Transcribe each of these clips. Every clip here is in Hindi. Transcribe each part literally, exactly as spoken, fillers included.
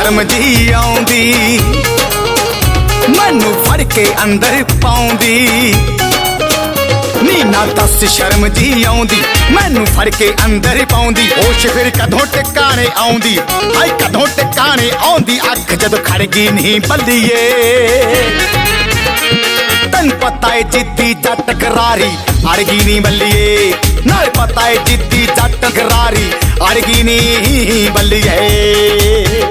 शर्म जी आउंदी, मैनू फड़ के अंदर पाउंदी। नी ना दस शर्म जी आउंदी, मैनू फड़ के अंदर पाउंदी। होश फिर कदों टिकाने आउंदी, हाय कदों टिकाने आउंदी। अख जद खड़ गई नहीं बल्लिए, तन पता है जिद्दी जट करारी अड़गी नी बल्लिए। नाल पता है जिद्दी जट करारी अड़गी नी बल्लिए।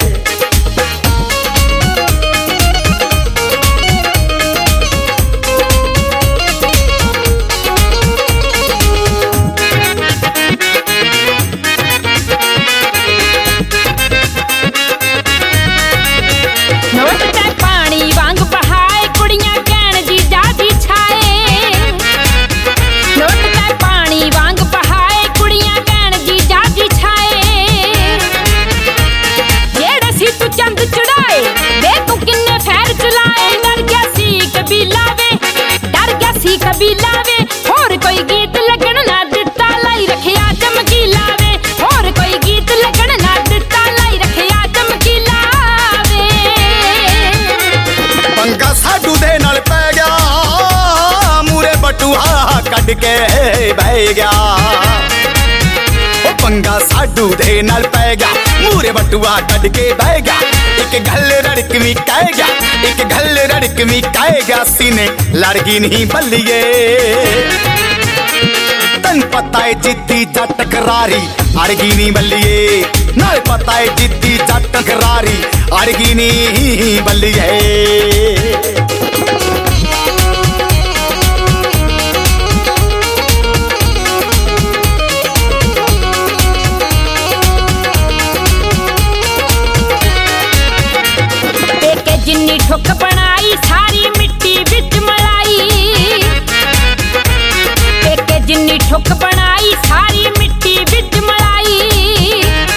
कबीला वे होर कोई गीत लगन ना दिता, लाई रखिया चमकीला वे। होर कोई गीत लगन ना दिता, लाई रखिया चमकीला वे। पंगा साडू दे नाल पै गया, मूरे बटुआ कट के बह गया। ओ पंगा साडू दे नाल पै गया, मूरे बटुआ कट के बह गया। एक गल रड़कवी कह गया, एक गल रड़कवी कह गया। सीने लड़गी नहीं बल्लिए, तन पता है जिद्दी जट करारी अड़गी नहीं बल्लिए। नाल पता है जिद्दी जट करारी अड़गी नहीं बल्लिए। जिन्नी ठुक बनाई सारी मिट्टी विच मलाई, एक जिन्नी ठुक बनाई सारी मिट्टी विच मलाई।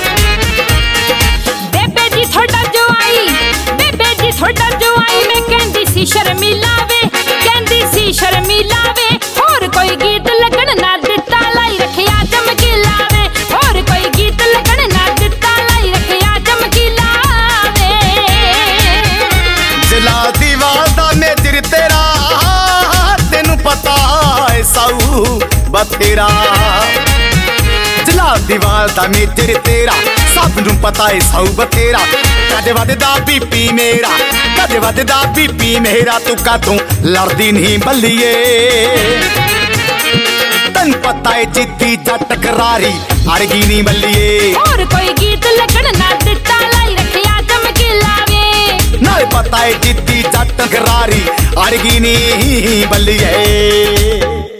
बेबे जी थोड़ा जो आई, बेबे जी थोड़ा जो आई। मैं कहंदी सी शर्मिला वे, कहंदी सी शर्मिला वे। होर कोई गीत लगन ना दिता, लाई रखिया चमकीला वे। होर कोई गीत लगन ना दिता, लाई रखिया चमकीला वे। जला दीवार दा नेजर तेरा, तेनू पता है साऊ बथेरा। जला दीवार दा नेजर तेरा, सब नू पता है साऊ बथेरा। कद वधदा बीपी मेरा, कद वधदा बीपी मेरा। तू कदों लड़दी नहीं बल्लिए, तन पता है जिद्दी जट करारी अड़गी नहीं बल्लिए। और कोई गीत लगन ना दिता, लाई रखिया चमकीला वे। नाल पता है जिद्दी जट करारी अड़गी नहीं बल्लिए।